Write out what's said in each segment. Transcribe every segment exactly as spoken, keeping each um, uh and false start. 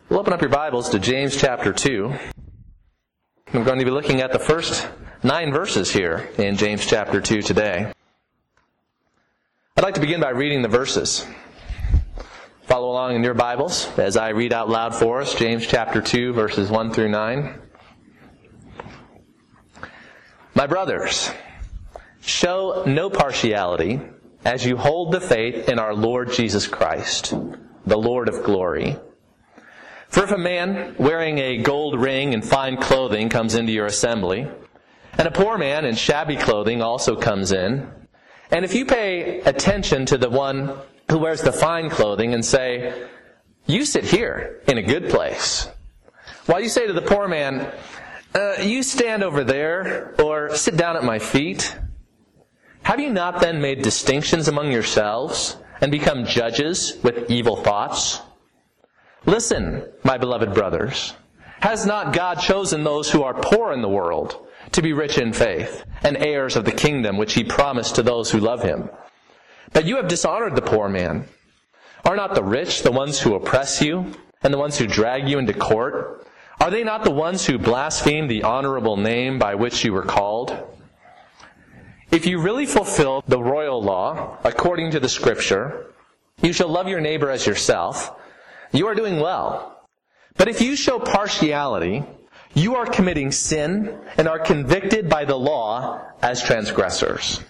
We'll open up your Bibles to James chapter two. We're going to be looking at the first nine verses here in James chapter two today. I'd like to begin by reading the verses. Follow along in your Bibles as I read out loud for us James chapter two, verses one through nine. My brothers, show no partiality as you hold the faith in our Lord Jesus Christ, the Lord of glory. For if a man wearing a gold ring and fine clothing comes into your assembly, and a poor man in shabby clothing also comes in, and if you pay attention to the one who wears the fine clothing and say, "You sit here in a good place," while you say to the poor man, uh, "You stand over there," or "Sit down at my feet," have you not then made distinctions among yourselves and become judges with evil thoughts? Listen, my beloved brothers, has not God chosen those who are poor in the world to be rich in faith and heirs of the kingdom which he promised to those who love him? But you have dishonored the poor man. Are not the rich the ones who oppress you and the ones who drag you into court? Are they not the ones who blaspheme the honorable name by which you were called? If you really fulfill the royal law according to the Scripture, you shall love your neighbor as yourself, you are doing well. But if you show partiality, you are committing sin and are convicted by the law as transgressors.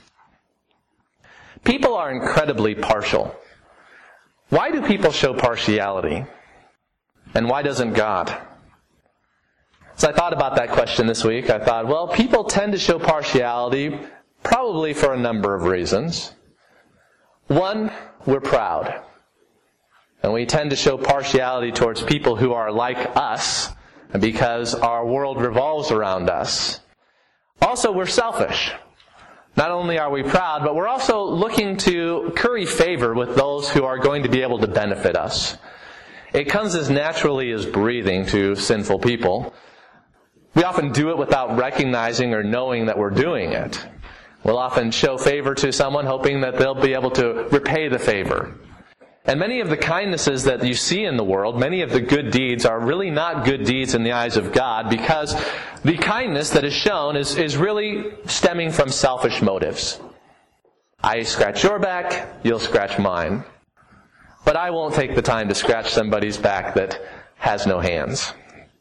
People are incredibly partial. Why do people show partiality? And why doesn't God? So I thought about that question this week. I thought, well, people tend to show partiality probably for a number of reasons. One, we're proud. And we tend to show partiality towards people who are like us because our world revolves around us. Also, we're selfish. Not only are we proud, but we're also looking to curry favor with those who are going to be able to benefit us. It comes as naturally as breathing to sinful people. We often do it without recognizing or knowing that we're doing it. We'll often show favor to someone hoping that they'll be able to repay the favor. And many of the kindnesses that you see in the world, many of the good deeds are really not good deeds in the eyes of God, because the kindness that is shown is, is really stemming from selfish motives. I scratch your back, you'll scratch mine. But I won't take the time to scratch somebody's back that has no hands.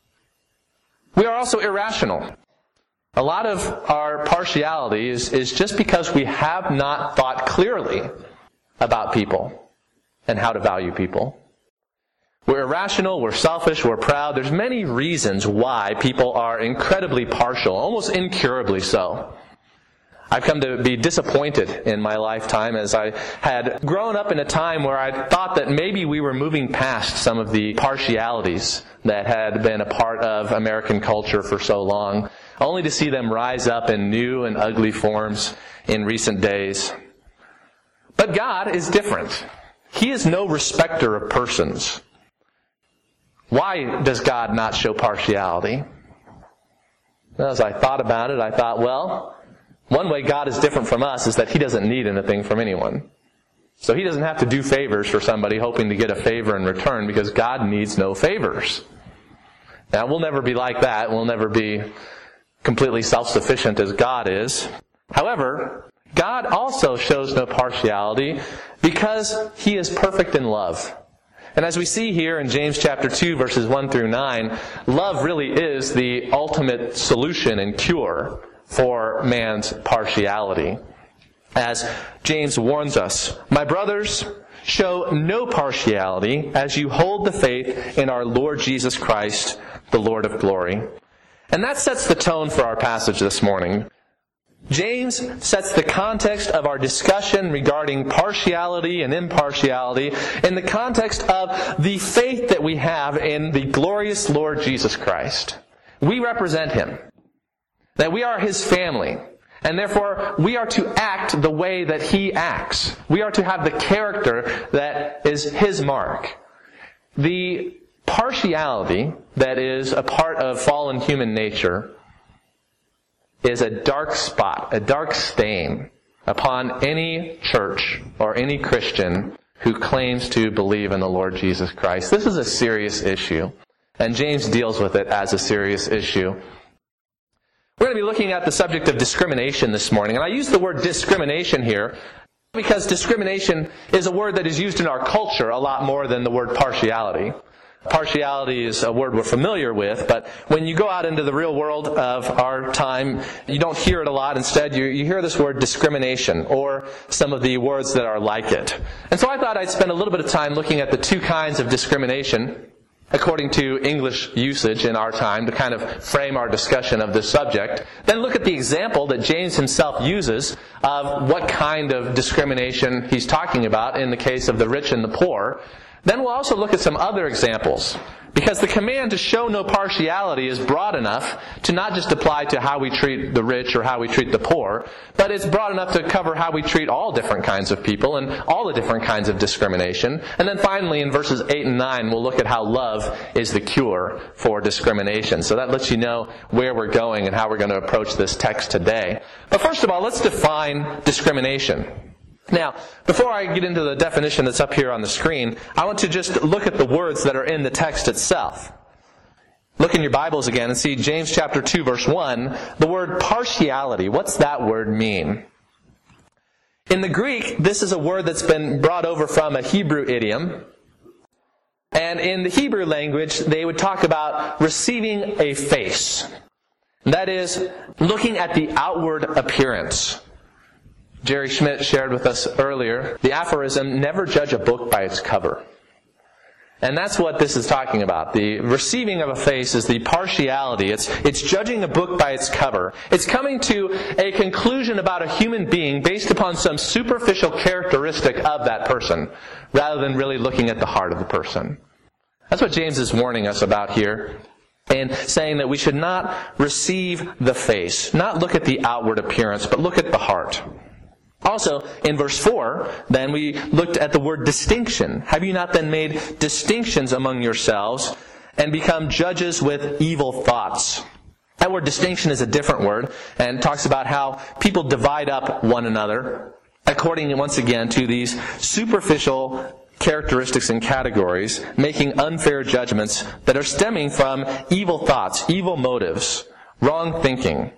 We are also irrational. A lot of our partiality is, is just because we have not thought clearly about people and how to value people. We're irrational, we're selfish, we're proud. There's many reasons why people are incredibly partial, almost incurably so. I've come to be disappointed in my lifetime as I had grown up in a time where I thought that maybe we were moving past some of the partialities that had been a part of American culture for so long, only to see them rise up in new and ugly forms in recent days. But God is different. He is no respecter of persons. Why does God not show partiality? As I thought about it, I thought, well, one way God is different from us is that He doesn't need anything from anyone. So He doesn't have to do favors for somebody hoping to get a favor in return, because God needs no favors. Now, we'll never be like that. We'll never be completely self-sufficient as God is. However, God also shows no partiality because He is perfect in love. And as we see here in James chapter two, verses one through nine, love really is the ultimate solution and cure for man's partiality. As James warns us, "My brothers, show no partiality as you hold the faith in our Lord Jesus Christ, the Lord of glory." And that sets the tone for our passage this morning. James sets the context of our discussion regarding partiality and impartiality in the context of the faith that we have in the glorious Lord Jesus Christ. We represent Him. That we are His family. And therefore, we are to act the way that He acts. We are to have the character that is His mark. The partiality that is a part of fallen human nature is a dark spot, a dark stain upon any church or any Christian who claims to believe in the Lord Jesus Christ. This is a serious issue. And James deals with it as a serious issue. We're going to be looking at the subject of discrimination this morning. And I use the word discrimination here because discrimination is a word that is used in our culture a lot more than the word partiality. Partiality is a word we're familiar with, but when you go out into the real world of our time, you don't hear it a lot. Instead, you, you hear this word discrimination, or some of the words that are like it. And so I thought I'd spend a little bit of time looking at the two kinds of discrimination according to English usage in our time to kind of frame our discussion of this subject. Then look at the example that James himself uses of what kind of discrimination he's talking about in the case of the rich and the poor. Then we'll also look at some other examples, because the command to show no partiality is broad enough to not just apply to how we treat the rich or how we treat the poor, but it's broad enough to cover how we treat all different kinds of people and all the different kinds of discrimination. And then finally, in verses eight and nine, we'll look at how love is the cure for discrimination. So that lets you know where we're going and how we're going to approach this text today. But first of all, let's define discrimination. Now, before I get into the definition that's up here on the screen, I want to just look at the words that are in the text itself. Look in your Bibles again and see James chapter two, verse one, the word partiality. What's that word mean? In the Greek, this is a word that's been brought over from a Hebrew idiom. And in the Hebrew language, they would talk about receiving a face. That is, looking at the outward appearance. Jerry Schmidt shared with us earlier the aphorism, never judge a book by its cover. And that's what this is talking about. The receiving of a face is the partiality. It's, it's judging a book by its cover. It's coming to a conclusion about a human being based upon some superficial characteristic of that person, rather than really looking at the heart of the person. That's what James is warning us about here, and saying that we should not receive the face, not look at the outward appearance, but look at the heart. Also, in verse four, then we looked at the word distinction. Have you not then made distinctions among yourselves and become judges with evil thoughts? That word distinction is a different word and talks about how people divide up one another according, once again, to these superficial characteristics and categories, making unfair judgments that are stemming from evil thoughts, evil motives, wrong thinking.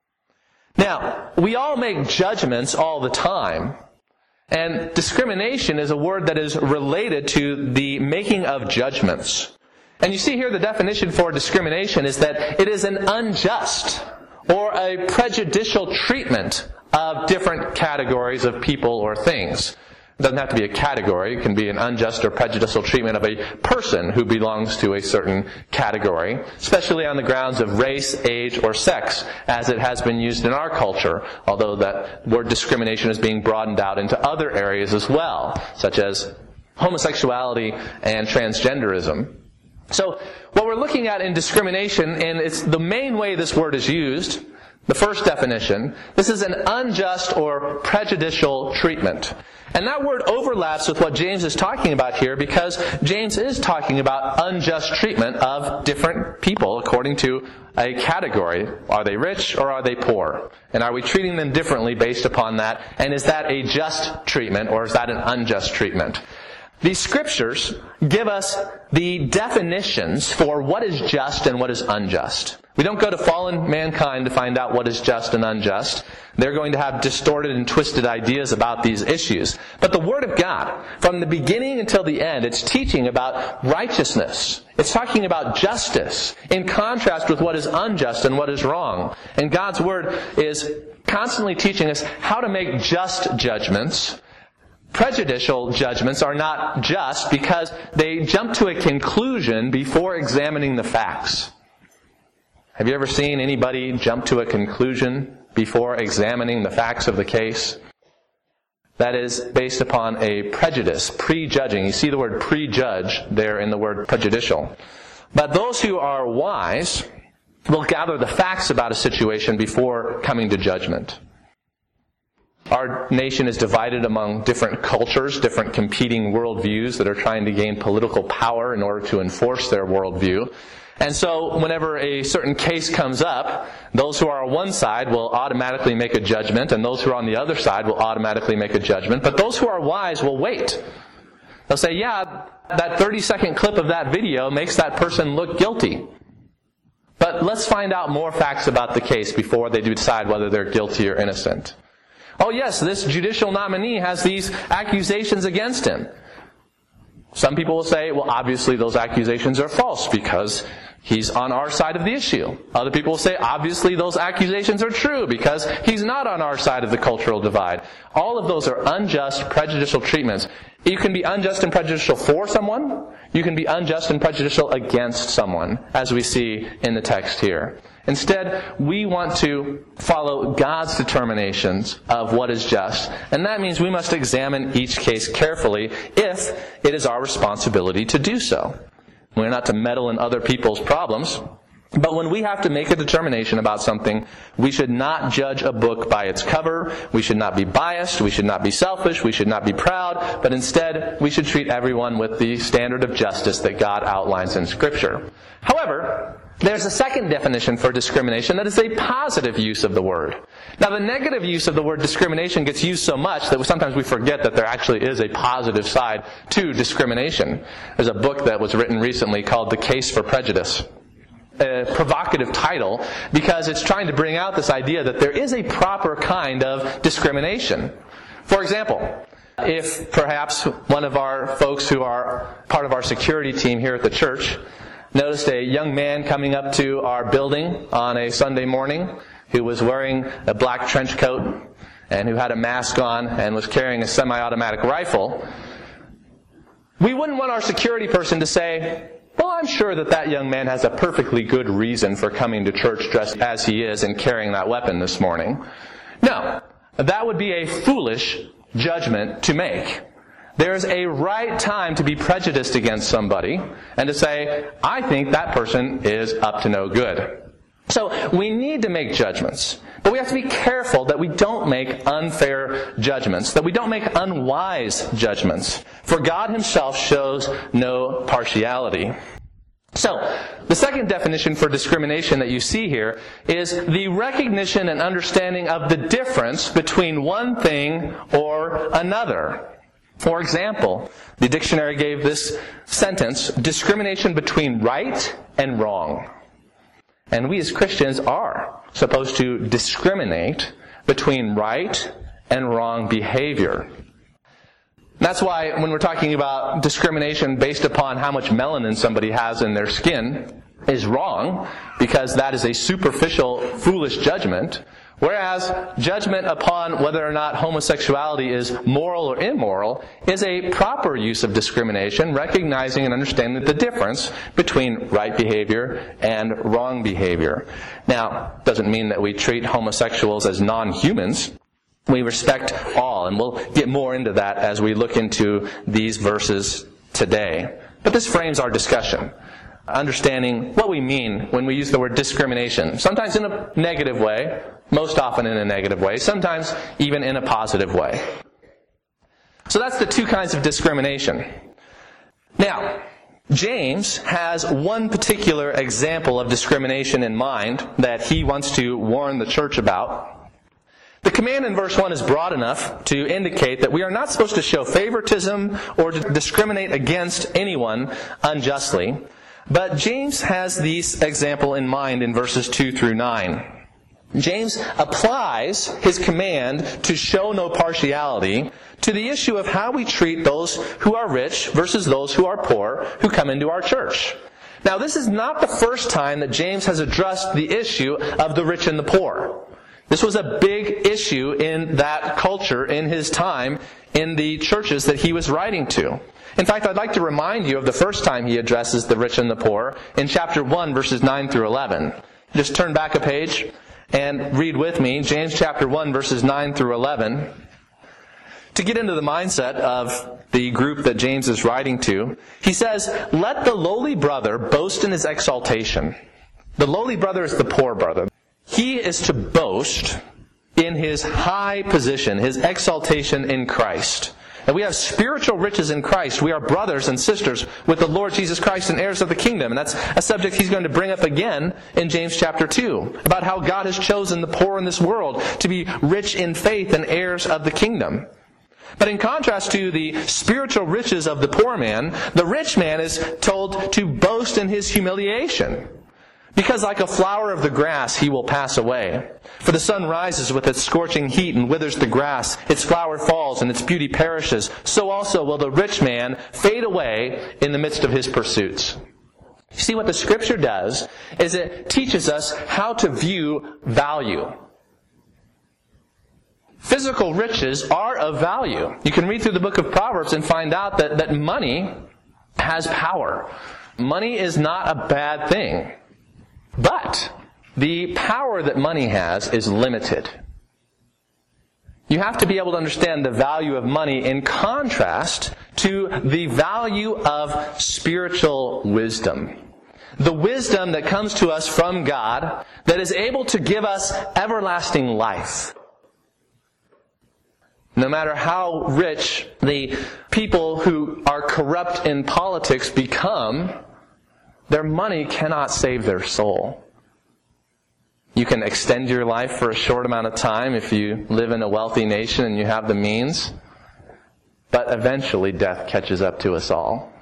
Now, we all make judgments all the time, and discrimination is a word that is related to the making of judgments. And you see here the definition for discrimination is that it is an unjust or a prejudicial treatment of different categories of people or things. It doesn't have to be a category. It can be an unjust or prejudicial treatment of a person who belongs to a certain category, especially on the grounds of race, age, or sex, as it has been used in our culture, although that word discrimination is being broadened out into other areas as well, such as homosexuality and transgenderism. So what we're looking at in discrimination, and it's the main way this word is used, the first definition, this is an unjust or prejudicial treatment. And that word overlaps with what James is talking about here, because James is talking about unjust treatment of different people according to a category. Are they rich or are they poor? And are we treating them differently based upon that? And is that a just treatment or is that an unjust treatment? These scriptures give us the definitions for what is just and what is unjust. We don't go to fallen mankind to find out what is just and unjust. They're going to have distorted and twisted ideas about these issues. But the Word of God, from the beginning until the end, it's teaching about righteousness. It's talking about justice, in contrast with what is unjust and what is wrong. And God's Word is constantly teaching us how to make just judgments. Prejudicial judgments are not just because they jump to a conclusion before examining the facts. Have you ever seen anybody jump to a conclusion before examining the facts of the case? That is based upon a prejudice, prejudging. You see the word prejudge there in the word prejudicial. But those who are wise will gather the facts about a situation before coming to judgment. Our nation is divided among different cultures, different competing worldviews that are trying to gain political power in order to enforce their worldview. And so whenever a certain case comes up, those who are on one side will automatically make a judgment, and those who are on the other side will automatically make a judgment. But those who are wise will wait. They'll say, yeah, that thirty-second clip of that video makes that person look guilty. But let's find out more facts about the case before they decide whether they're guilty or innocent. Oh yes, this judicial nominee has these accusations against him. Some people will say, well, obviously those accusations are false because he's on our side of the issue. Other people will say, obviously those accusations are true because he's not on our side of the cultural divide. All of those are unjust, prejudicial treatments. You can be unjust and prejudicial for someone. You can be unjust and prejudicial against someone, as we see in the text here. Instead, we want to follow God's determinations of what is just. And that means we must examine each case carefully if it is our responsibility to do so. We're not to meddle in other people's problems. But when we have to make a determination about something, we should not judge a book by its cover. We should not be biased. We should not be selfish. We should not be proud. But instead, we should treat everyone with the standard of justice that God outlines in Scripture. However, there's a second definition for discrimination that is a positive use of the word. Now, the negative use of the word discrimination gets used so much that sometimes we forget that there actually is a positive side to discrimination. There's a book that was written recently called The Case for Prejudice. A provocative title because it's trying to bring out this idea that there is a proper kind of discrimination. For example, if perhaps one of our folks who are part of our security team here at the church noticed a young man coming up to our building on a Sunday morning who was wearing a black trench coat and who had a mask on and was carrying a semi-automatic rifle, we wouldn't want our security person to say, well, I'm sure that that young man has a perfectly good reason for coming to church dressed as he is and carrying that weapon this morning. No, that would be a foolish judgment to make. There's a right time to be prejudiced against somebody and to say, I think that person is up to no good. So we need to make judgments, but we have to be careful that we don't make unfair judgments, that we don't make unwise judgments. For God Himself shows no partiality. So, the second definition for discrimination that you see here is the recognition and understanding of the difference between one thing or another. For example, the dictionary gave this sentence, discrimination between right and wrong. And we as Christians are supposed to discriminate between right and wrong behavior. That's why when we're talking about discrimination based upon how much melanin somebody has in their skin is wrong, because that is a superficial, foolish judgment. Whereas judgment upon whether or not homosexuality is moral or immoral is a proper use of discrimination, recognizing and understanding the difference between right behavior and wrong behavior. Now, it doesn't mean that we treat homosexuals as non-humans. We respect all, and we'll get more into that as we look into these verses today. But this frames our discussion, understanding what we mean when we use the word discrimination, sometimes in a negative way, most often in a negative way, sometimes even in a positive way. So that's the two kinds of discrimination. Now, James has one particular example of discrimination in mind that he wants to warn the church about. The command in verse one is broad enough to indicate that we are not supposed to show favoritism or to discriminate against anyone unjustly. But James has this example in mind in verses two through nine. James applies his command to show no partiality to the issue of how we treat those who are rich versus those who are poor who come into our church. Now, this is not the first time that James has addressed the issue of the rich and the poor. This was a big issue in that culture in his time in the churches that he was writing to. In fact, I'd like to remind you of the first time he addresses the rich and the poor in chapter one, verses nine through eleven. Just turn back a page and read with me James chapter one, verses nine through eleven. To get into the mindset of the group that James is writing to, he says, "Let the lowly brother boast in his exaltation." The lowly brother is the poor brother. He is to boast in his high position, his exaltation in Christ. And we have spiritual riches in Christ. We are brothers and sisters with the Lord Jesus Christ and heirs of the kingdom. And that's a subject he's going to bring up again in James chapter two, about how God has chosen the poor in this world to be rich in faith and heirs of the kingdom. But in contrast to the spiritual riches of the poor man, the rich man is told to boast in his humiliation. Because like a flower of the grass, he will pass away. For the sun rises with its scorching heat and withers the grass. Its flower falls and its beauty perishes. So also will the rich man fade away in the midst of his pursuits. You see, what the Scripture does is it teaches us how to view value. Physical riches are of value. You can read through the book of Proverbs and find out that, that money has power. Money is not a bad thing. But the power that money has is limited. You have to be able to understand the value of money in contrast to the value of spiritual wisdom. The wisdom that comes to us from God that is able to give us everlasting life. No matter how rich the people who are corrupt in politics become, their money cannot save their soul. You can extend your life for a short amount of time if you live in a wealthy nation and you have the means, but eventually death catches up to us all.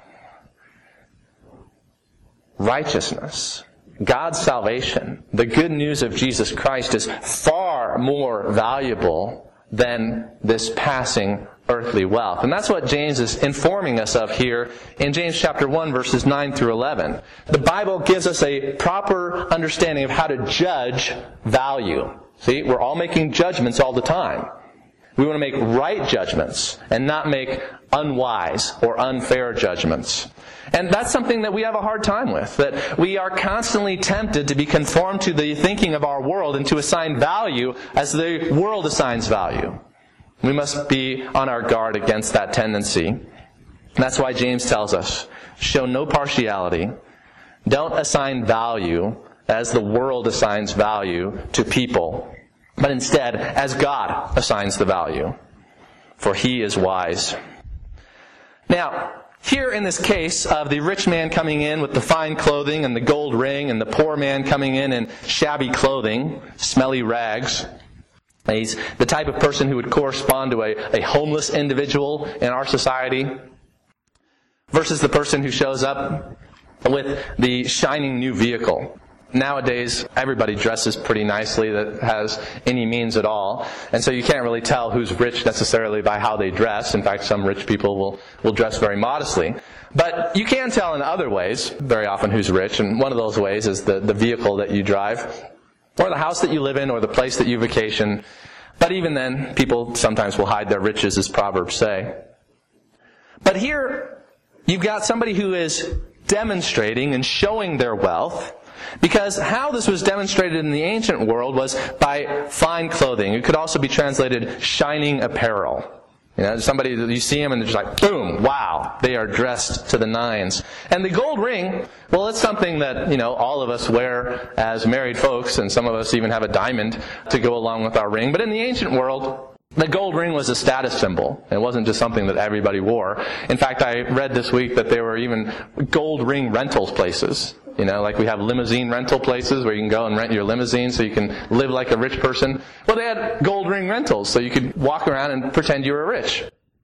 Righteousness, God's salvation, the good news of Jesus Christ is far more valuable than this passing earthly wealth. And that's what James is informing us of here in James chapter one, verses nine through eleven. The Bible gives us a proper understanding of how to judge value. See, we're all making judgments all the time. We want to make right judgments and not make unwise or unfair judgments. And that's something that we have a hard time with, that we are constantly tempted to be conformed to the thinking of our world and to assign value as the world assigns value. We must be on our guard against that tendency. And that's why James tells us, show no partiality. Don't assign value as the world assigns value to people, but instead as God assigns the value, for He is wise. Now, here in this case of the rich man coming in with the fine clothing and the gold ring, and the poor man coming in in shabby clothing, smelly rags, he's the type of person who would correspond to a, a homeless individual in our society, versus the person who shows up with the shining new vehicle. Nowadays, everybody dresses pretty nicely that has any means at all. And so you can't really tell who's rich necessarily by how they dress. In fact, some rich people will, will dress very modestly. But you can tell in other ways, very often, who's rich. And one of those ways is the, the vehicle that you drive, or the house that you live in, or the place that you vacation. But even then, people sometimes will hide their riches, as Proverbs say. But here, you've got somebody who is demonstrating and showing their wealth. Because how this was demonstrated in the ancient world was by fine clothing. It could also be translated shining apparel. You know, somebody, you see them and they're just like, boom, wow, they are dressed to the nines. And the gold ring, well, it's something that, you know, all of us wear as married folks, and some of us even have a diamond to go along with our ring. But in the ancient world, the gold ring was a status symbol. It wasn't just something that everybody wore. In fact, I read this week that there were even gold ring rentals places. You know, like we have limousine rental places where you can go and rent your limousine so you can live like a rich person. Well, they had gold ring rentals so you could walk around and pretend you were rich.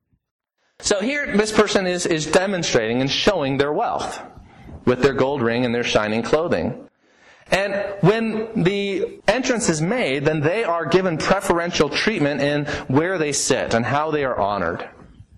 So here, this person is, is demonstrating and showing their wealth with their gold ring and their shining clothing. And when the entrance is made, then they are given preferential treatment in where they sit and how they are honored.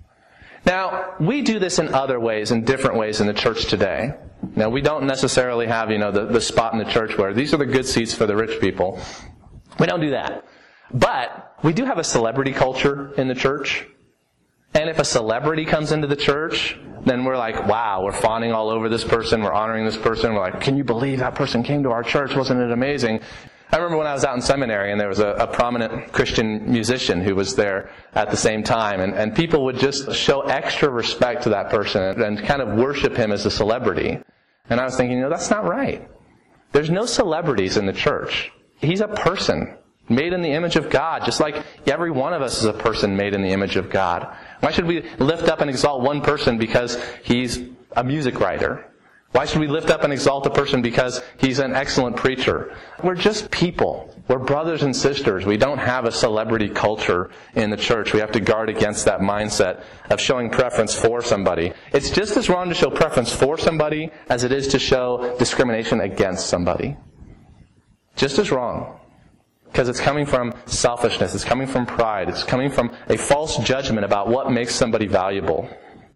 Now, we do this in other ways, in different ways in the church today. Now, we don't necessarily have, you know, the, the spot in the church where these are the good seats for the rich people. We don't do that. But we do have a celebrity culture in the church. And if a celebrity comes into the church, then we're like, wow, we're fawning all over this person, we're honoring this person. We're like, can you believe that person came to our church? Wasn't it amazing? I remember when I was out in seminary and there was a, a prominent Christian musician who was there at the same time, and, and people would just show extra respect to that person and, and kind of worship him as a celebrity. And I was thinking, you know, that's not right. There's no celebrities in the church. He's a person made in the image of God, just like every one of us is a person made in the image of God. Why should we lift up and exalt one person because he's a music writer? Why should we lift up and exalt a person because he's an excellent preacher? We're just people. We're brothers and sisters. We don't have a celebrity culture in the church. We have to guard against that mindset of showing preference for somebody. It's just as wrong to show preference for somebody as it is to show discrimination against somebody. Just as wrong. Because it's coming from selfishness. It's coming from pride. It's coming from a false judgment about what makes somebody valuable.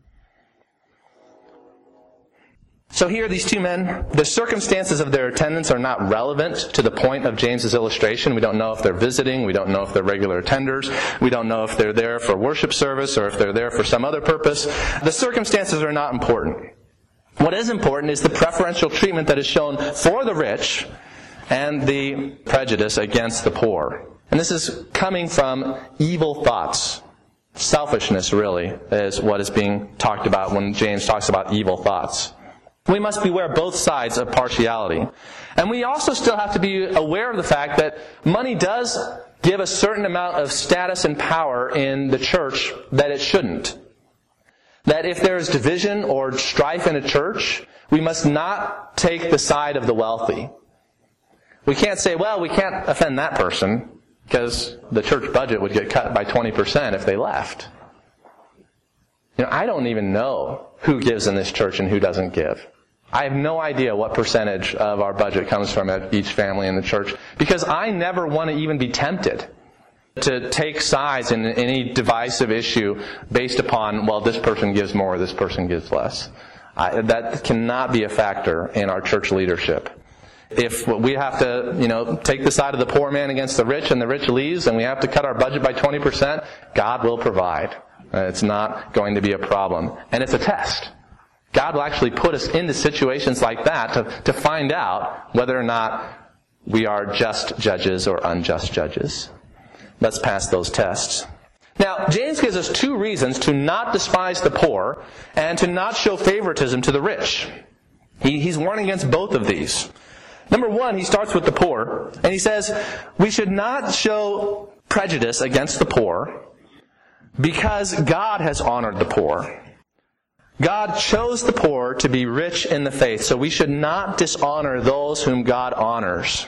So here, these two men, the circumstances of their attendance are not relevant to the point of James's illustration. We don't know if they're visiting. We don't know if they're regular attenders. We don't know if they're there for worship service or if they're there for some other purpose. The circumstances are not important. What is important is the preferential treatment that is shown for the rich and the prejudice against the poor. And this is coming from evil thoughts. Selfishness, really, is what is being talked about when James talks about evil thoughts. We must beware both sides of partiality. And we also still have to be aware of the fact that money does give a certain amount of status and power in the church that it shouldn't. That if there is division or strife in a church, we must not take the side of the wealthy. We can't say, well, we can't offend that person because the church budget would get cut by twenty percent if they left. You know, I don't even know who gives in this church and who doesn't give. I have no idea what percentage of our budget comes from each family in the church because I never want to even be tempted to take sides in any divisive issue based upon, well, this person gives more, this person gives less. I, that cannot be a factor in our church leadership. If we have to, you know, take the side of the poor man against the rich and the rich leaves and we have to cut our budget by twenty percent, God will provide. It's not going to be a problem. And it's a test. God will actually put us into situations like that to, to find out whether or not we are just judges or unjust judges. Let's pass those tests. Now, James gives us two reasons to not despise the poor and to not show favoritism to the rich. He, he's warning against both of these. Number one, he starts with the poor, and he says, we should not show prejudice against the poor because God has honored the poor. God chose the poor to be rich in the faith, so we should not dishonor those whom God honors.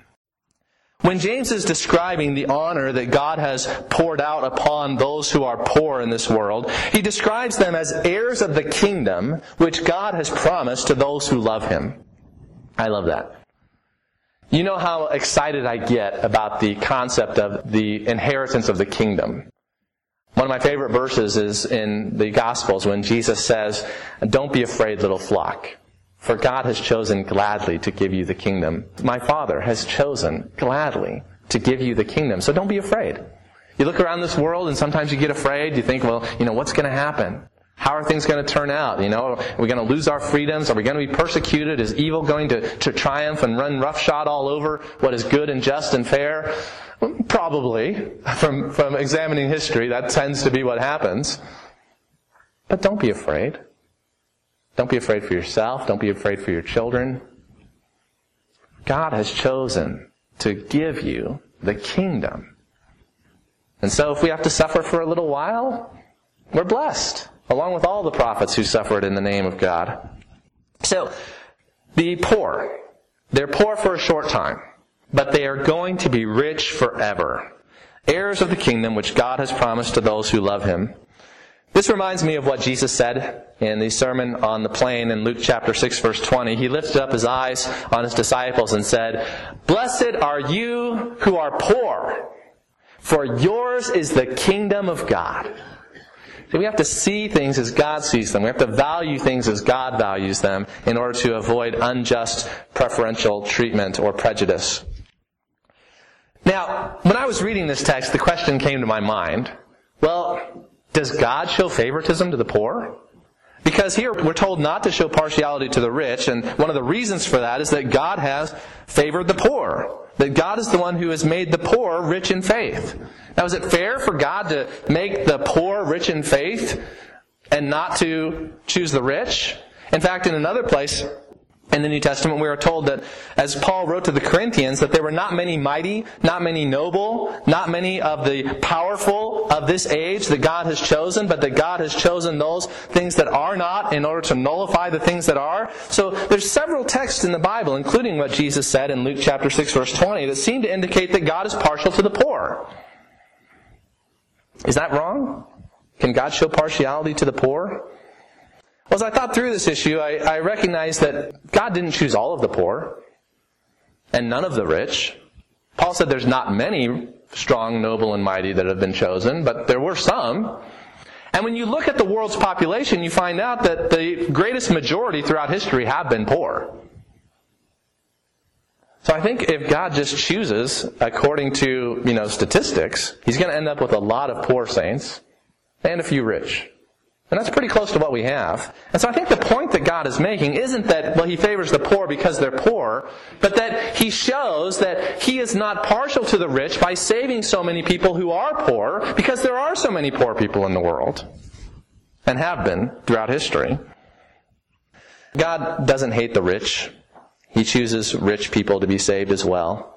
When James is describing the honor that God has poured out upon those who are poor in this world, he describes them as heirs of the kingdom which God has promised to those who love Him. I love that. You know how excited I get about the concept of the inheritance of the kingdom. One of my favorite verses is in the Gospels when Jesus says, "Don't be afraid, little flock, for God has chosen gladly to give you the kingdom. My Father has chosen gladly to give you the kingdom, so don't be afraid." You look around this world and sometimes you get afraid. You think, well, you know, what's going to happen? How are things going to turn out? You know, are we going to lose our freedoms? Are we going to be persecuted? Is evil going to, to triumph and run roughshod all over what is good and just and fair? Probably. From, from examining history, that tends to be what happens. But don't be afraid. Don't be afraid for yourself. Don't be afraid for your children. God has chosen to give you the kingdom. And so if we have to suffer for a little while, we're blessed, along with all the prophets who suffered in the name of God. So, the poor, they're poor for a short time, but they are going to be rich forever. Heirs of the kingdom which God has promised to those who love Him. This reminds me of what Jesus said in the Sermon on the Plain in Luke chapter six, verse twenty. He lifted up His eyes on His disciples and said, "Blessed are you who are poor, for yours is the kingdom of God." So we have to see things as God sees them. We have to value things as God values them in order to avoid unjust preferential treatment or prejudice. Now, when I was reading this text, the question came to my mind, well, does God show favoritism to the poor? Because here we're told not to show partiality to the rich, and one of the reasons for that is that God has favored the poor. That God is the one who has made the poor rich in faith. Now, is it fair for God to make the poor rich in faith and not to choose the rich? In fact, in another place, In the New Testament, we are told that, as Paul wrote to the Corinthians, that there were not many mighty, not many noble, not many of the powerful of this age that God has chosen, but that God has chosen those things that are not in order to nullify the things that are. So there's several texts in the Bible, including what Jesus said in Luke chapter six, verse twenty, that seem to indicate that God is partial to the poor. Is that wrong? Can God show partiality to the poor? Well, as I thought through this issue, I, I recognized that God didn't choose all of the poor and none of the rich. Paul said there's not many strong, noble, and mighty that have been chosen, but there were some. And when you look at the world's population, you find out that the greatest majority throughout history have been poor. So I think if God just chooses, according to, you know, statistics, He's going to end up with a lot of poor saints and a few rich. And that's pretty close to what we have. And so I think the point that God is making isn't that, well, He favors the poor because they're poor, but that He shows that He is not partial to the rich by saving so many people who are poor, because there are so many poor people in the world, and have been throughout history. God doesn't hate the rich. He chooses rich people to be saved as well.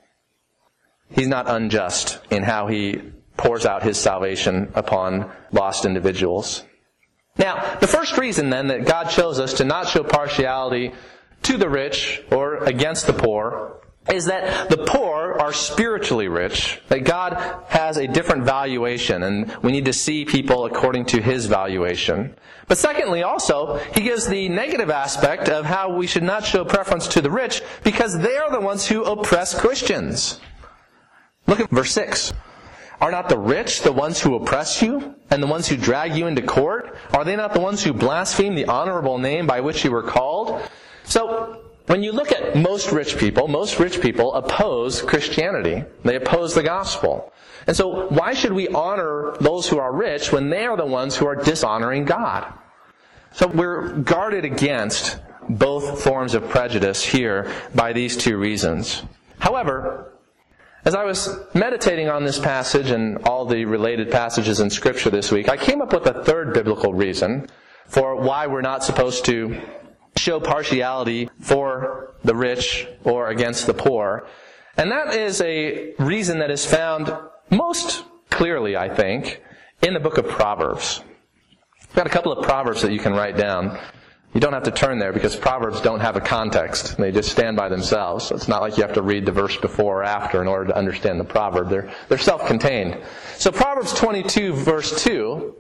He's not unjust in how He pours out His salvation upon lost individuals. Now, the first reason then that God chose us to not show partiality to the rich or against the poor is that the poor are spiritually rich, that God has a different valuation, and we need to see people according to His valuation. But secondly, also, He gives the negative aspect of how we should not show preference to the rich, because they are the ones who oppress Christians. Look at verse six. Are not the rich the ones who oppress you, and the ones who drag you into court? Are they not the ones who blaspheme the honorable name by which you were called? So, when you look at most rich people, most rich people oppose Christianity. They oppose the gospel. And so, why should we honor those who are rich when they are the ones who are dishonoring God? So we're guarded against both forms of prejudice here by these two reasons. However, as I was meditating on this passage and all the related passages in Scripture this week, I came up with a third biblical reason for why we're not supposed to show partiality for the rich or against the poor. And that is a reason that is found most clearly, I think, in the book of Proverbs. I've got a couple of Proverbs that you can write down. You don't have to turn there because Proverbs don't have a context. They just stand by themselves. So it's not like you have to read the verse before or after in order to understand the proverb. They're, they're self-contained. So Proverbs twenty-two verse two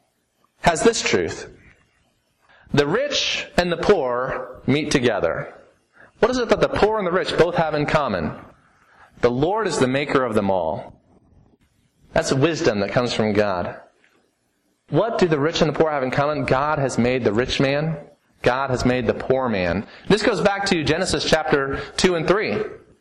has this truth. The rich and the poor meet together. What is it that the poor and the rich both have in common? The Lord is the maker of them all. That's wisdom that comes from God. What do the rich and the poor have in common? God has made the rich man. God has made the poor man. This goes back to Genesis chapter two and three.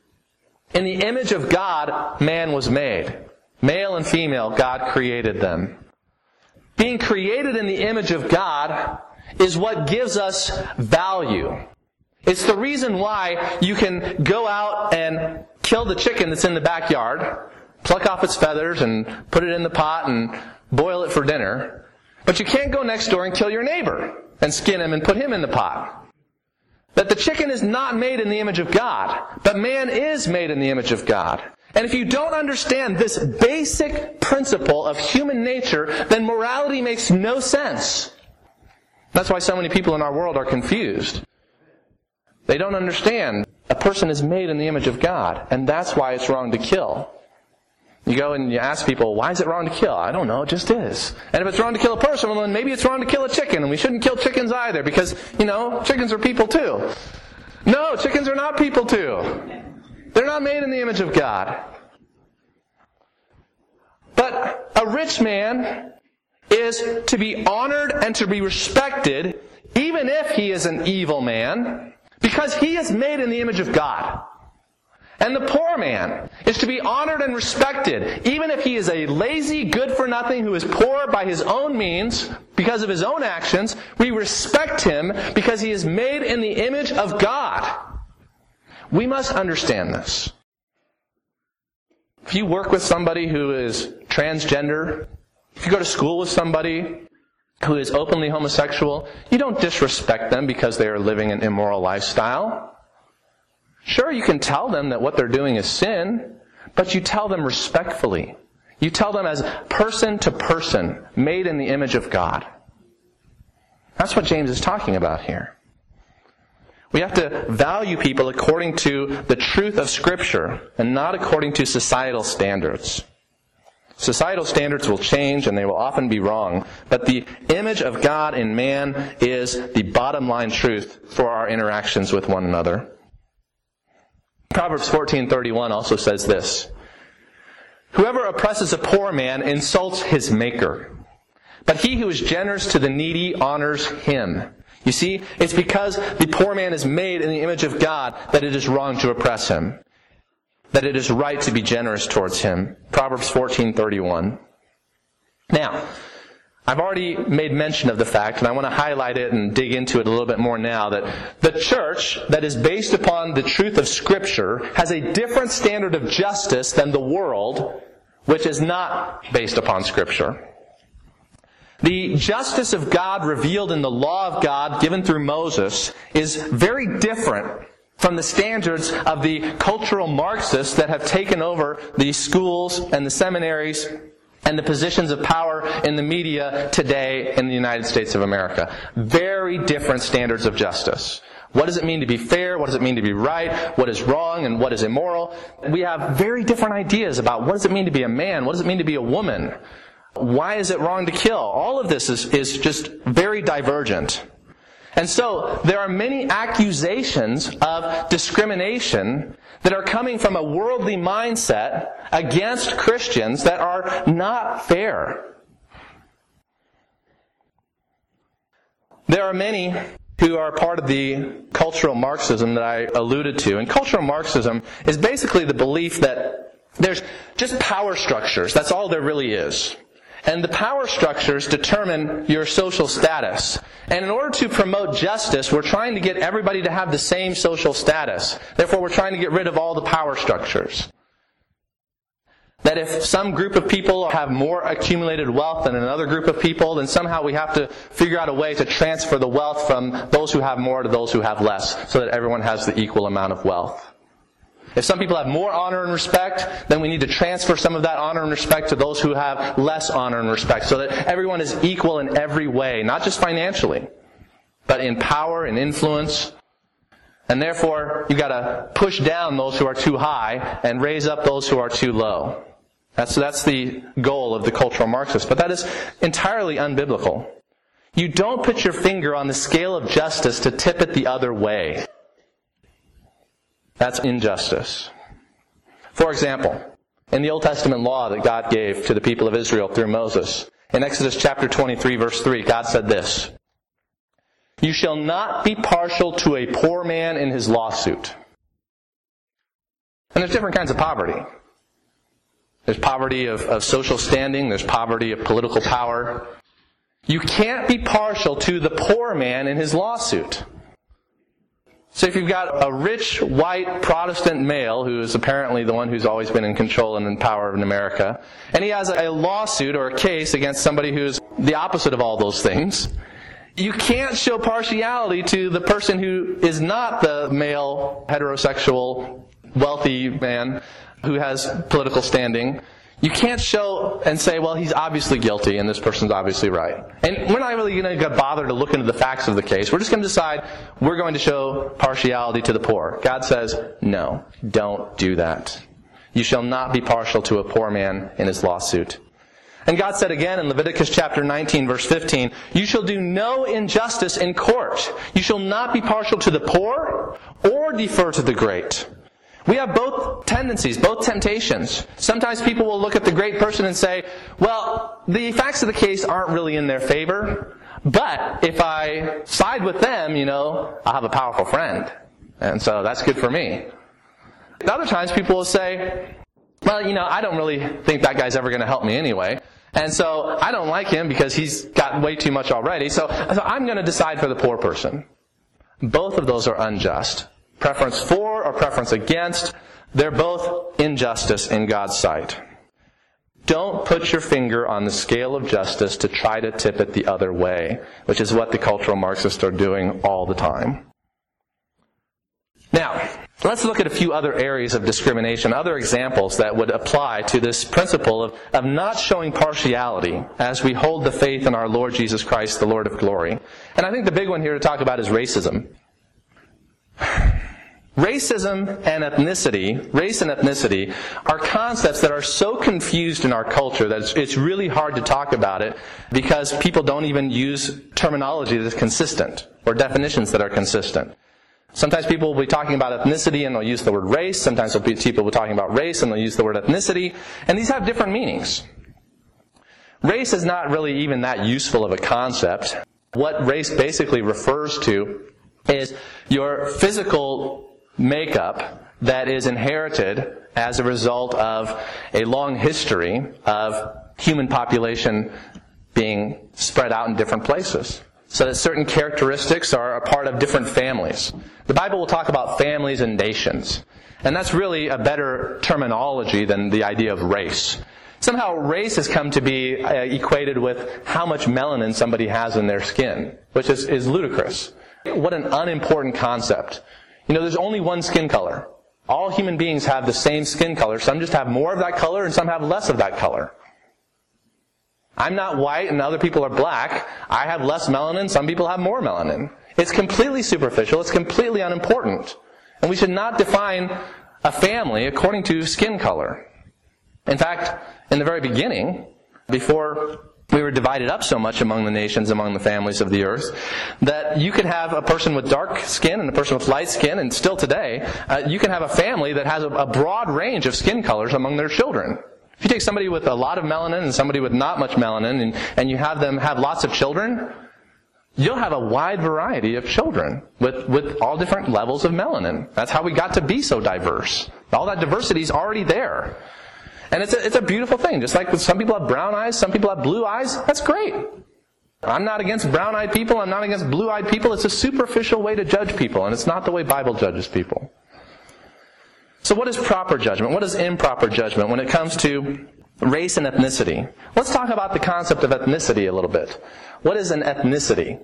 In the image of God, man was made. Male and female, God created them. Being created in the image of God is what gives us value. It's the reason why you can go out and kill the chicken that's in the backyard, pluck off its feathers and put it in the pot and boil it for dinner. But you can't go next door and kill your neighbor and skin him and put him in the pot. That the chicken is not made in the image of God, but man is made in the image of God. And if you don't understand this basic principle of human nature, then morality makes no sense. That's why so many people in our world are confused. They don't understand. A person is made in the image of God, and that's why it's wrong to kill. You go and you ask people, why is it wrong to kill? I don't know, it just is. And if it's wrong to kill a person, well then maybe it's wrong to kill a chicken, and we shouldn't kill chickens either, because, you know, chickens are people too. No, chickens are not people too. They're not made in the image of God. But a rich man is to be honored and to be respected, even if he is an evil man, because he is made in the image of God. And the poor man is to be honored and respected, even if he is a lazy, good-for-nothing who is poor by his own means, because of his own actions. We respect him because he is made in the image of God. We must understand this. If you work with somebody who is transgender, if you go to school with somebody who is openly homosexual, you don't disrespect them because they are living an immoral lifestyle. Sure, you can tell them that what they're doing is sin, but you tell them respectfully. You tell them as person to person, made in the image of God. That's what James is talking about here. We have to value people according to the truth of Scripture and not according to societal standards. Societal standards will change and they will often be wrong, but the image of God in man is the bottom line truth for our interactions with one another. Proverbs fourteen thirty-one also says this, "Whoever oppresses a poor man insults his maker, but he who is generous to the needy honors him." You see, it's because the poor man is made in the image of God that it is wrong to oppress him, that it is right to be generous towards him. Proverbs fourteen thirty-one. Now, I've already made mention of the fact, and I want to highlight it and dig into it a little bit more now, that the church that is based upon the truth of Scripture has a different standard of justice than the world, which is not based upon Scripture. The justice of God revealed in the law of God given through Moses is very different from the standards of the cultural Marxists that have taken over the schools and the seminaries and the positions of power in the media today in the United States of America. Very different standards of justice. What does it mean to be fair? What does it mean to be right? What is wrong and what is immoral? We have very different ideas about what does it mean to be a man? What does it mean to be a woman? Why is it wrong to kill? All of this is, is just very divergent. And so, there are many accusations of discrimination that are coming from a worldly mindset against Christians that are not fair. There are many who are part of the cultural Marxism that I alluded to. And cultural Marxism is basically the belief that there's just power structures. That's all there really is. And the power structures determine your social status. And in order to promote justice, we're trying to get everybody to have the same social status. Therefore, we're trying to get rid of all the power structures. That if some group of people have more accumulated wealth than another group of people, then somehow we have to figure out a way to transfer the wealth from those who have more to those who have less, so that everyone has the equal amount of wealth. If some people have more honor and respect, then we need to transfer some of that honor and respect to those who have less honor and respect, so that everyone is equal in every way, not just financially, but in power and influence. And therefore, you've got to push down those who are too high and raise up those who are too low. That's, that's the goal of the cultural Marxists. But that is entirely unbiblical. You don't put your finger on the scale of justice to tip it the other way. That's injustice. For example, in the Old Testament law that God gave to the people of Israel through Moses, in Exodus chapter twenty-three, verse three, God said this, "You shall not be partial to a poor man in his lawsuit." And there's different kinds of poverty. There's poverty of, of social standing. There's poverty of political power. You can't be partial to the poor man in his lawsuit. So if you've got a rich, white, Protestant male who is apparently the one who's always been in control and in power in America, and he has a lawsuit or a case against somebody who's the opposite of all those things, you can't show partiality to the person who is not the male, heterosexual, wealthy man who has political standing. You can't show and say, well, he's obviously guilty and this person's obviously right. And we're not really going to bother to look into the facts of the case. We're just going to decide we're going to show partiality to the poor. God says, no, don't do that. You shall not be partial to a poor man in his lawsuit. And God said again in Leviticus chapter nineteen, verse fifteen, "You shall do no injustice in court. You shall not be partial to the poor or defer to the great." We have both tendencies, both temptations. Sometimes people will look at the great person and say, well, the facts of the case aren't really in their favor, but if I side with them, you know, I'll have a powerful friend. And so that's good for me. Other times people will say, well, you know, I don't really think that guy's ever going to help me anyway. And so I don't like him because he's got way too much already. So, so I'm going to decide for the poor person. Both of those are unjust. Preference for or preference against, they're both injustice in God's sight. don't put your finger on the scale of justice to try to tip it the other way, which is what the cultural Marxists are doing all the time. Now, let's look at a few other areas of discrimination, other examples that would apply to this principle of, of not showing partiality as we hold the faith in our Lord Jesus Christ, the Lord of glory. And I think the big one here to talk about is racism. Racism and ethnicity, race and ethnicity, are concepts that are so confused in our culture that it's, it's really hard to talk about it because people don't even use terminology that's consistent or definitions that are consistent. Sometimes people will be talking about ethnicity and they'll use the word race. Sometimes people will be talking about race and they'll use the word ethnicity. And these have different meanings. Race is not really even that useful of a concept. What race basically refers to is your physical makeup that is inherited as a result of a long history of human population being spread out in different places. So that certain characteristics are a part of different families. The Bible will talk about families and nations. And that's really a better terminology than the idea of race. Somehow race has come to be uh, equated with how much melanin somebody has in their skin, which is, is ludicrous. What an unimportant concept. You know, there's only one skin color. All human beings have the same skin color. Some just have more of that color and some have less of that color. I'm not white and other people are black. I have less melanin, some people have more melanin. It's completely superficial, it's completely unimportant. And we should not define a family according to skin color. In fact, in the very beginning, before we were divided up so much among the nations, among the families of the earth, that you could have a person with dark skin and a person with light skin, and still today, uh, you can have a family that has a, a broad range of skin colors among their children. If you take somebody with a lot of melanin and somebody with not much melanin, and, and you have them have lots of children, you'll have a wide variety of children with, with all different levels of melanin. That's how we got to be so diverse. All that diversity is already there. And it's a, it's a beautiful thing. Just like some people have brown eyes, some people have blue eyes. That's great. I'm not against brown-eyed people. I'm not against blue-eyed people. It's a superficial way to judge people, and it's not the way Bible judges people. So what is proper judgment? What is improper judgment when it comes to race and ethnicity? Let's talk about the concept of ethnicity a little bit. What is an ethnicity?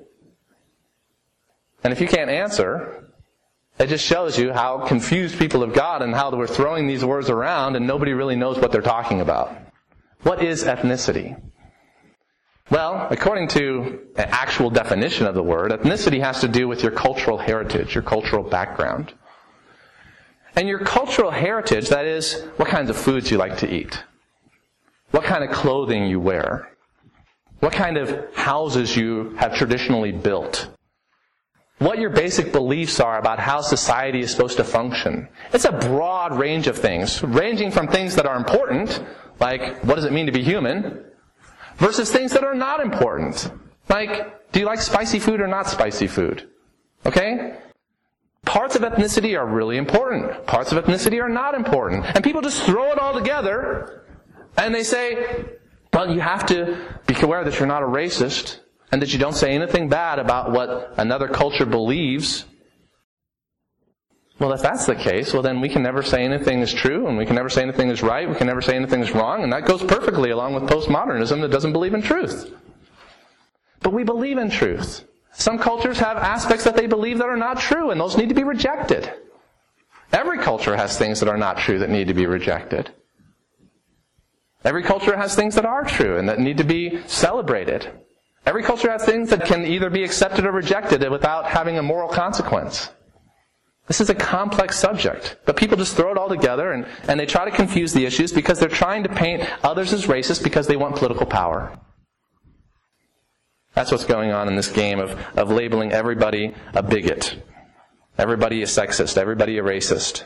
And if you can't answer, it just shows you how confused people have got and how we're throwing these words around and nobody really knows what they're talking about. What is ethnicity? Well, according to an actual definition of the word, ethnicity has to do with your cultural heritage, your cultural background. And your cultural heritage, that is, what kinds of foods you like to eat, what kind of clothing you wear, what kind of houses you have traditionally built, what your basic beliefs are about how society is supposed to function. It's a broad range of things, ranging from things that are important, like what does it mean to be human, versus things that are not important, like do you like spicy food or not spicy food? Okay? Parts of ethnicity are really important. Parts of ethnicity are not important. And people just throw it all together and they say, well, you have to be aware that you're not a racist and that you don't say anything bad about what another culture believes. Well, if that's the case, well then we can never say anything is true and we can never say anything is right. We can never say anything is wrong. And that goes perfectly along with postmodernism that doesn't believe in truth. But we believe in truth. Some cultures have aspects that they believe that are not true, and those need to be rejected. Every culture has things that are not true that need to be rejected. Every culture has things that are true and that need to be celebrated. Every culture has things that can either be accepted or rejected without having a moral consequence. This is a complex subject, but people just throw it all together and, and they try to confuse the issues because they're trying to paint others as racist because they want political power. That's what's going on in this game of, of labeling everybody a bigot. Everybody a sexist. Everybody a racist.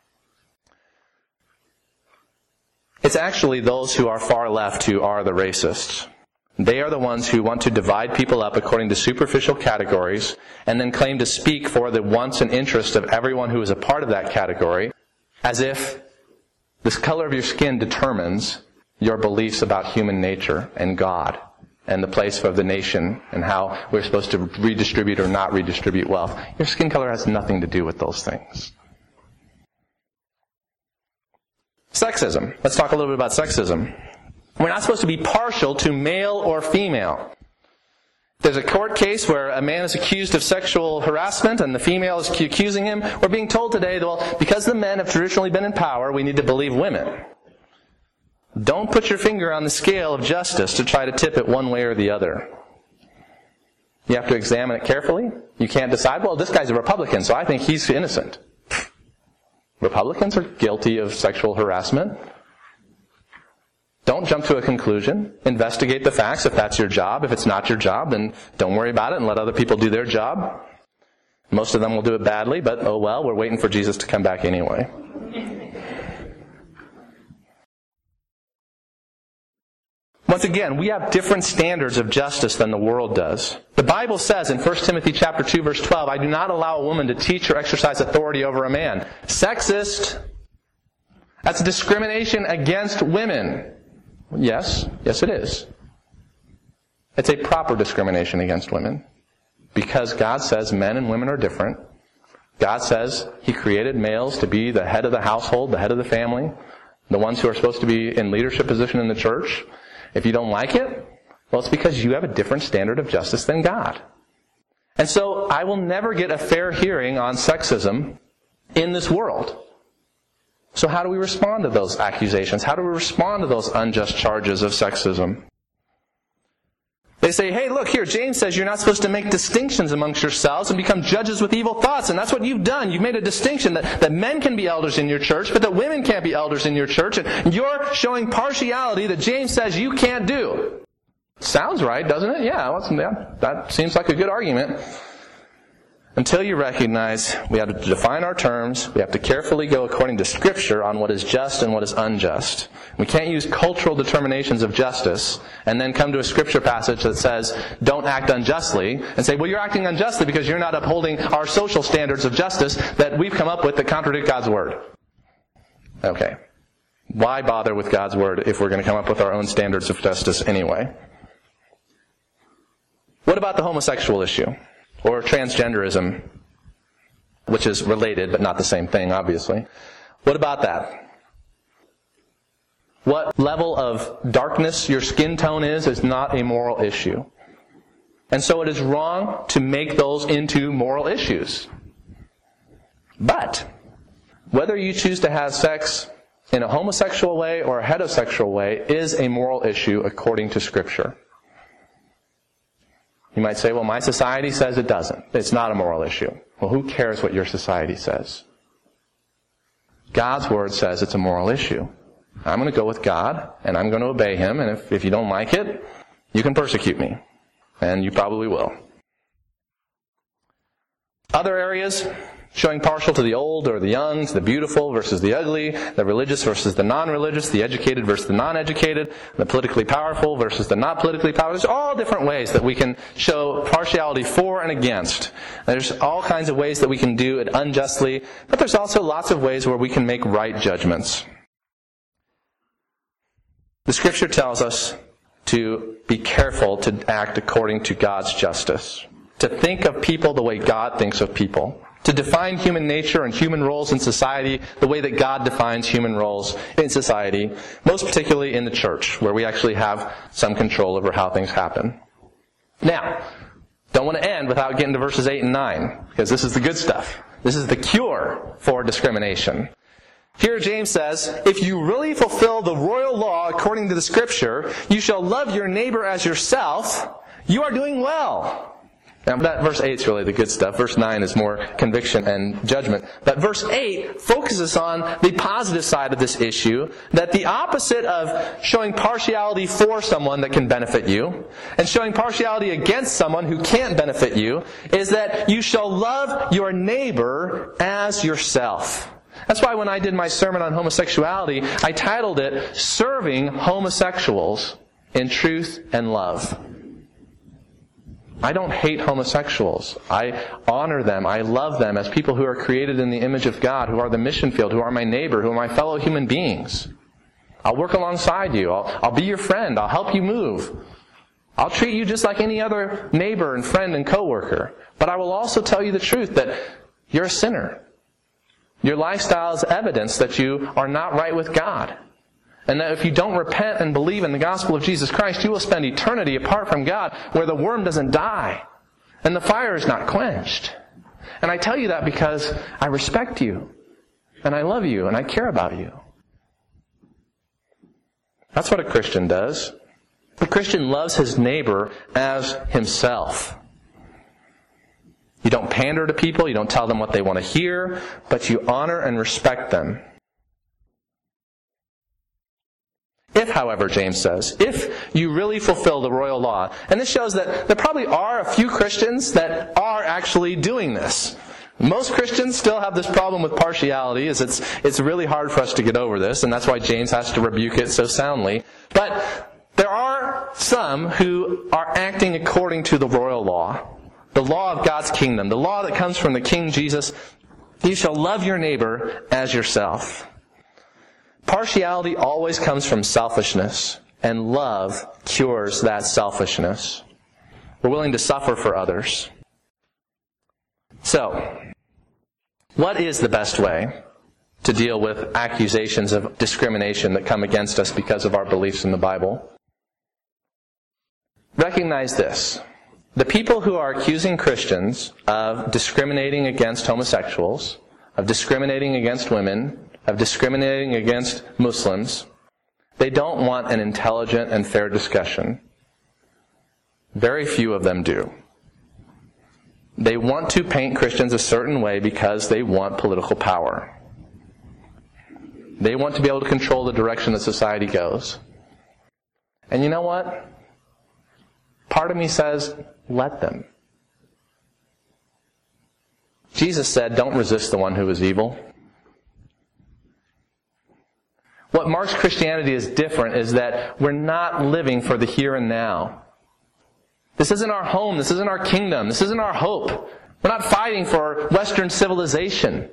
It's actually those who are far left who are the racists. They are the ones who want to divide people up according to superficial categories and then claim to speak for the wants and interests of everyone who is a part of that category, as if the color of your skin determines your beliefs about human nature and God and the place of the nation and how we're supposed to redistribute or not redistribute wealth. Your skin color has nothing to do with those things. Sexism. Let's talk a little bit about sexism. We're not supposed to be partial to male or female. There's a court case where a man is accused of sexual harassment and the female is accusing him. We're being told today, well, because the men have traditionally been in power, we need to believe women. Don't put your finger on the scale of justice to try to tip it one way or the other. You have to examine it carefully. You can't decide, well, this guy's a Republican, so I think he's innocent. Republicans are guilty of sexual harassment. Don't jump to a conclusion. Investigate the facts if that's your job. If it's not your job, then don't worry about it and let other people do their job. Most of them will do it badly, but oh well, we're waiting for Jesus to come back anyway. Once again, we have different standards of justice than the world does. The Bible says in First Timothy chapter two, verse twelve, I do not allow a woman to teach or exercise authority over a man. Sexist. That's discrimination against women. Yes, yes it is. It's a proper discrimination against women. Because God says men and women are different. God says He created males to be the head of the household, the head of the family, the ones who are supposed to be in leadership position in the church. If you don't like it, well, it's because you have a different standard of justice than God. And so I will never get a fair hearing on sexism in this world. So how do we respond to those accusations? How do we respond to those unjust charges of sexism? They say, hey, look here, James says you're not supposed to make distinctions amongst yourselves and become judges with evil thoughts. And that's what you've done. You've made a distinction that, that men can be elders in your church, but that women can't be elders in your church. And you're showing partiality that James says you can't do. Sounds right, doesn't it? Yeah, well, yeah, that seems like a good argument. Until you recognize we have to define our terms, we have to carefully go according to Scripture on what is just and what is unjust. We can't use cultural determinations of justice and then come to a Scripture passage that says, don't act unjustly, and say, well, you're acting unjustly because you're not upholding our social standards of justice that we've come up with that contradict God's Word. Okay. Why bother with God's Word if we're going to come up with our own standards of justice anyway? What about the homosexual issue? Or transgenderism, which is related but not the same thing, obviously. What about that? What level of darkness your skin tone is is not a moral issue. And so it is wrong to make those into moral issues. But whether you choose to have sex in a homosexual way or a heterosexual way is a moral issue according to Scripture. You might say, well, my society says it doesn't. It's not a moral issue. Well, who cares what your society says? God's Word says it's a moral issue. I'm going to go with God, and I'm going to obey Him, and if, if you don't like it, you can persecute me. And you probably will. Other areas, showing partial to the old or the young, to the beautiful versus the ugly, the religious versus the non-religious, the educated versus the non-educated, the politically powerful versus the not politically powerful. There's all different ways that we can show partiality for and against. There's all kinds of ways that we can do it unjustly, but there's also lots of ways where we can make right judgments. The Scripture tells us to be careful to act according to God's justice, to think of people the way God thinks of people, to define human nature and human roles in society the way that God defines human roles in society, most particularly in the church, where we actually have some control over how things happen. Now, don't want to end without getting to verses eight and nine, because this is the good stuff. This is the cure for discrimination. Here James says, if you really fulfill the royal law according to the Scripture, you shall love your neighbor as yourself, you are doing well. Now, that verse eight is really the good stuff. Verse nine is more conviction and judgment. But verse eight focuses on the positive side of this issue, that the opposite of showing partiality for someone that can benefit you, and showing partiality against someone who can't benefit you, is that you shall love your neighbor as yourself. That's why when I did my sermon on homosexuality, I titled it, Serving Homosexuals in Truth and Love. I don't hate homosexuals. I honor them. I love them as people who are created in the image of God, who are the mission field, who are my neighbor, who are my fellow human beings. I'll work alongside you. I'll, I'll be your friend. I'll help you move. I'll treat you just like any other neighbor and friend and coworker. But I will also tell you the truth that you're a sinner. Your lifestyle is evidence that you are not right with God. And that if you don't repent and believe in the gospel of Jesus Christ, you will spend eternity apart from God where the worm doesn't die and the fire is not quenched. And I tell you that because I respect you and I love you and I care about you. That's what a Christian does. A Christian loves his neighbor as himself. You don't pander to people, you don't tell them what they want to hear, but you honor and respect them. If, however, James says, if you really fulfill the royal law, and this shows that there probably are a few Christians that are actually doing this. Most Christians still have this problem with partiality, as it's it's really hard for us to get over this, and that's why James has to rebuke it so soundly. But there are some who are acting according to the royal law, the law of God's kingdom, the law that comes from the King Jesus. You shall love your neighbor as yourself. Partiality always comes from selfishness, and love cures that selfishness. We're willing to suffer for others. So, what is the best way to deal with accusations of discrimination that come against us because of our beliefs in the Bible? Recognize this. The people who are accusing Christians of discriminating against homosexuals, of discriminating against women, of discriminating against Muslims, they don't want an intelligent and fair discussion. Very few of them do. They want to paint Christians a certain way because they want political power. They want to be able to control the direction that society goes. And you know what? Part of me says, let them. Jesus said, don't resist the one who is evil. What marks Christianity as different is that we're not living for the here and now. This isn't our home. This isn't our kingdom. This isn't our hope. We're not fighting for Western civilization.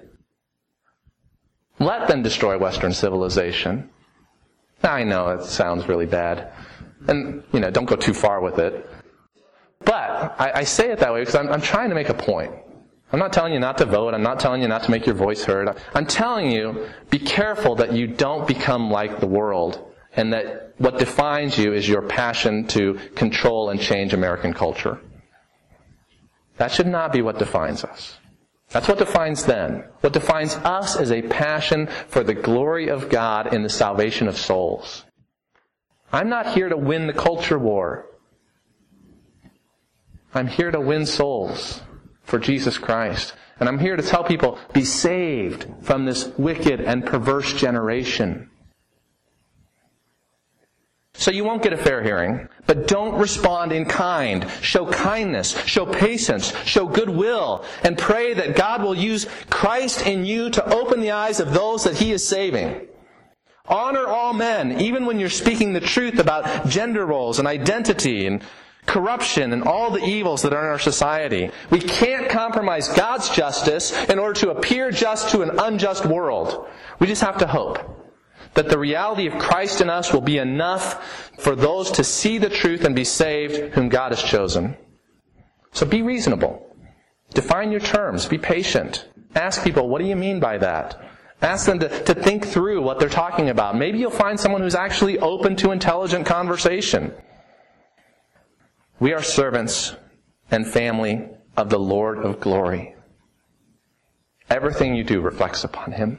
Let them destroy Western civilization. I know it sounds really bad. And, you know, don't go too far with it. But I, I say it that way because I'm, I'm trying to make a point. I'm not telling you not to vote. I'm not telling you not to make your voice heard. I'm telling you, be careful that you don't become like the world, and that what defines you is your passion to control and change American culture. That should not be what defines us. That's what defines them. What defines us is a passion for the glory of God in the salvation of souls. I'm not here to win the culture war. I'm here to win souls for Jesus Christ. And I'm here to tell people, be saved from this wicked and perverse generation. So you won't get a fair hearing, but don't respond in kind. Show kindness, show patience, show goodwill, and pray that God will use Christ in you to open the eyes of those that He is saving. Honor all men, even when you're speaking the truth about gender roles and identity and corruption and all the evils that are in our society. We can't compromise God's justice in order to appear just to an unjust world. We just have to hope that the reality of Christ in us will be enough for those to see the truth and be saved whom God has chosen. So be reasonable. Define your terms. Be patient. Ask people, what do you mean by that? Ask them to, to think through what they're talking about. Maybe you'll find someone who's actually open to intelligent conversation. We are servants and family of the Lord of glory. Everything you do reflects upon Him.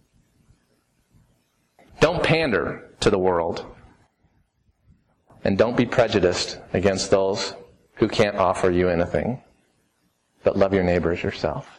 Don't pander to the world. And don't be prejudiced against those who can't offer you anything. But love your neighbor as yourself.